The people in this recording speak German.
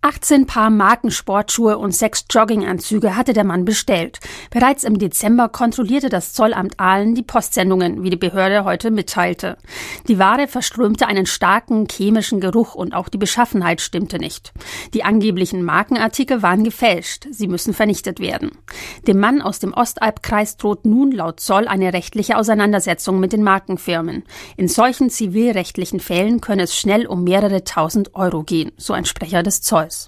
18 Paar Markensportschuhe und 6 Jogginganzüge hatte der Mann bestellt. Bereits im Dezember kontrollierte das Zollamt Aalen die Postsendungen, wie die Behörde heute mitteilte. Die Ware verströmte einen starken chemischen Geruch und auch die Beschaffenheit stimmte nicht. Die angeblichen Markenartikel waren gefälscht. Sie müssen vernichtet werden. Dem Mann aus dem Ostalbkreis droht nun laut Zoll eine rechtliche Auseinandersetzung mit den Markenfirmen. In solchen zivilrechtlichen Fällen könne es schnell um mehrere tausend Euro gehen, so ein Sprecher des Zolls.